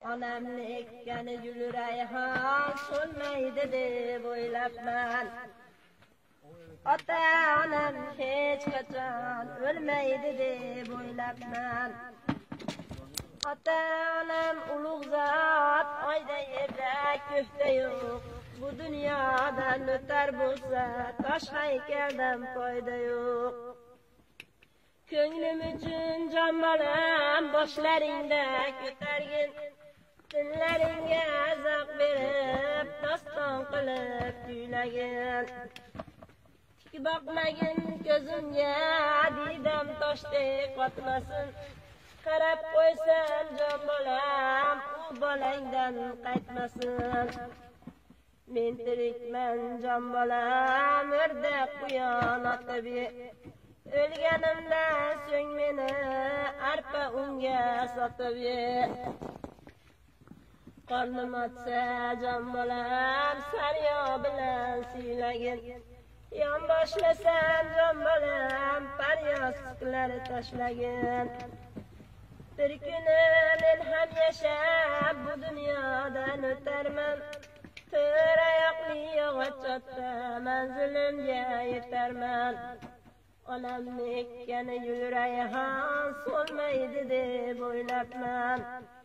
onamni ekkani gul rayhon so'lmaydi deb o'ylabman. Ota-onam hech qachon o'lmaydi deb o'ylabman. Ota-onam ulug' zot, oyda yerda ko'kda yo'q. Bu dunyodan o'tar bo'lsa, tosh haykaldan foyda yo'q. Ko'nglim uchun jon bolam, boshlaringda ko'targin. Tunlaringga zavq berib, doston qilib kuylagin. Tik boqmagin ko'zimga, didam toshdek qotmasin. Qarab qo'ysam jon bolam, u bolangdan qaytmasin. Men tirikman jon bolam, o'rdak quyon otib o'lganimdan so'ng meni arpa unga sotib ye. Qornim otsa jon bolam, saryo bilan siylagin. Yon boshlasam jon bolam, faryozlar tashlagin. Bir kuni men ham yashab bu dunyodan o'tarman. To'rt oyoqli yog'och otda manzilimga yetarman. Onamni ekkani gul rayhon so'lmaydi deb o'ylabman.